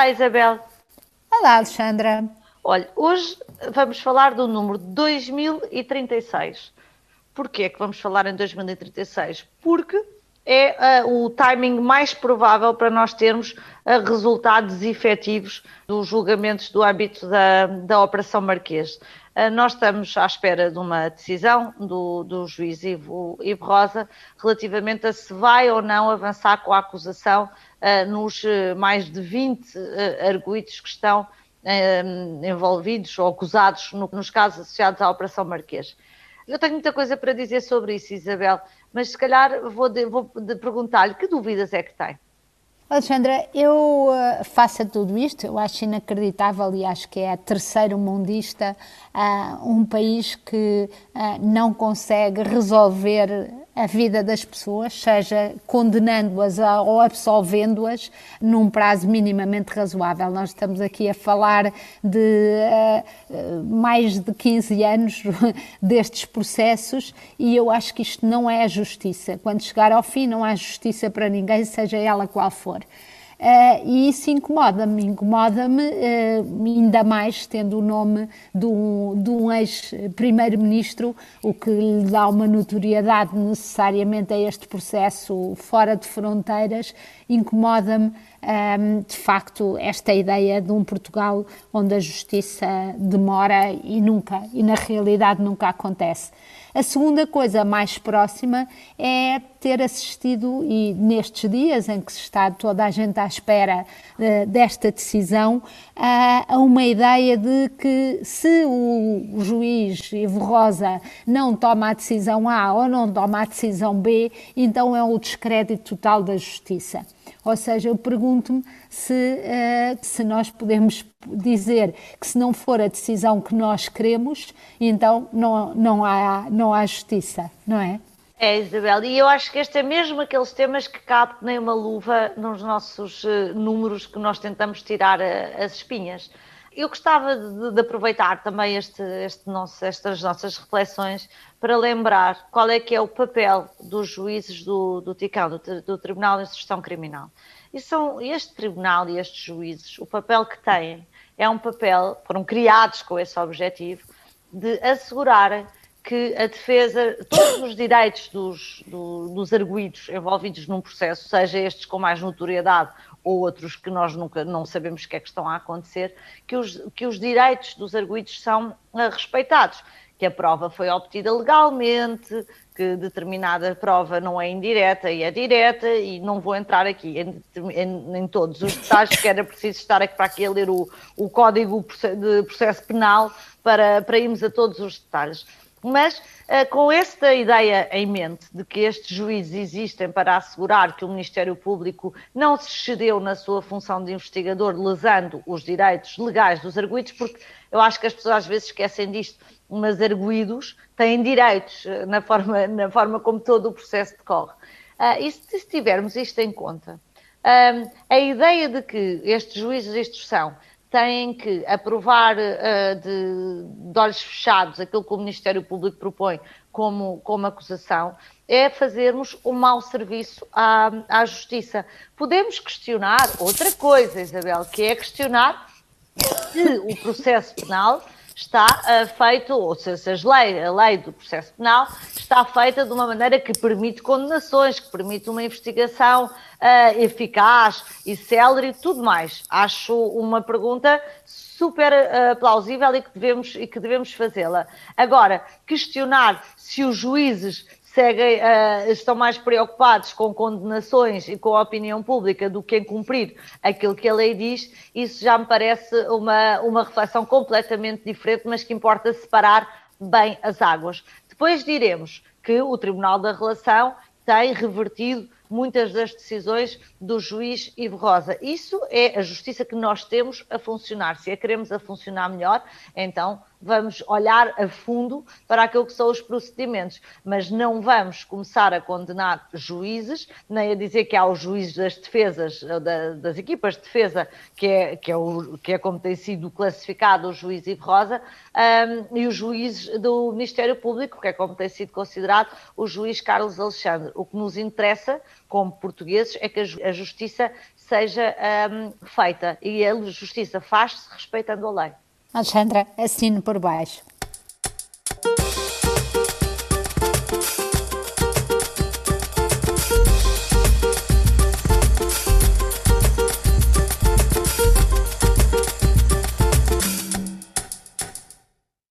Olá, Isabel. Olá, Alexandra. Olha, hoje vamos falar do número 2036. Porquê que vamos falar em 2036? Porque é o timing mais provável para nós termos resultados efetivos dos julgamentos do âmbito da Operação Marquês. Nós estamos à espera de uma decisão do juiz Ivo Rosa relativamente a se vai ou não avançar com a acusação nos mais de 20 arguidos que estão envolvidos ou acusados nos casos associados à Operação Marquês. Eu tenho muita coisa para dizer sobre isso, Isabel, mas se calhar vou perguntar-lhe que dúvidas é que tem. Alexandra, eu faço a tudo isto, eu acho inacreditável e acho que é a terceiro mundista, um país que não consegue resolver a vida das pessoas, seja condenando-as ou absolvendo-as num prazo minimamente razoável. Nós estamos aqui a falar de mais de 15 anos destes processos e eu acho que isto não é a justiça. Quando chegar ao fim não há justiça para ninguém, seja ela qual for. E isso incomoda-me ainda mais tendo o nome de um ex-primeiro-ministro, o que lhe dá uma notoriedade necessariamente a este processo fora de fronteiras. Incomoda-me de facto esta ideia de um Portugal onde a justiça demora e na realidade nunca acontece. A segunda coisa mais próxima é ter assistido, e nestes dias em que se está toda a gente à espera desta decisão, a uma ideia de que se o juiz Ivo Rosa não toma a decisão A ou não toma a decisão B, então é o descrédito total da justiça. Ou seja, eu pergunto-me se nós podemos dizer que se não for a decisão que nós queremos, então não há justiça, não é? É, Isabel, e eu acho que este é mesmo aqueles temas que cabe nem uma luva nos nossos números que nós tentamos tirar as espinhas. Eu gostava de aproveitar também estas nossas reflexões para lembrar qual é que é o papel dos juízes do TICão, do Tribunal de Instrução Criminal. Este tribunal e estes juízes, o papel que têm é um papel, foram criados com esse objetivo, de assegurarem que a defesa, todos os direitos dos arguidos envolvidos num processo, seja estes com mais notoriedade ou outros que nós nunca não sabemos o que é que estão a acontecer, que os direitos dos arguidos são respeitados, que a prova foi obtida legalmente, que determinada prova não é indireta e é direta, e não vou entrar aqui em todos os detalhes, porque era preciso estar aqui para aqui a ler o Código de Processo Penal para irmos a todos os detalhes. Mas com esta ideia em mente de que estes juízes existem para assegurar que o Ministério Público não se excedeu na sua função de investigador, lesando os direitos legais dos arguidos, porque eu acho que as pessoas às vezes esquecem disto, mas arguidos têm direitos na forma como todo o processo decorre. E se tivermos isto em conta, a ideia de que estes juízes de instrução têm que aprovar de olhos fechados aquilo que o Ministério Público propõe como acusação, é fazermos um mau serviço à Justiça. Podemos questionar outra coisa, Isabel, que é questionar se o processo penal está feito, ou seja, a lei do processo penal está feita de uma maneira que permite condenações, que permite uma investigação eficaz e célere e tudo mais. Acho uma pergunta super plausível e que devemos fazê-la. Agora, questionar se os juízes estão mais preocupados com condenações e com a opinião pública do que em cumprir aquilo que a lei diz, isso já me parece uma reflexão completamente diferente, mas que importa separar bem as águas. Depois diremos que o Tribunal da Relação tem revertido muitas das decisões do juiz Ivo Rosa. Isso é a justiça que nós temos a funcionar. Se a queremos a funcionar melhor, então vamos olhar a fundo para aquilo que são os procedimentos, mas não vamos começar a condenar juízes, nem a dizer que há os juízes das defesas, das equipas de defesa, que é como tem sido classificado o juiz Ivo Rosa, e os juízes do Ministério Público, que é como tem sido considerado o juiz Carlos Alexandre. O que nos interessa, como portugueses, é que a justiça seja feita, e a justiça faz-se respeitando a lei. Alexandra, assino por baixo.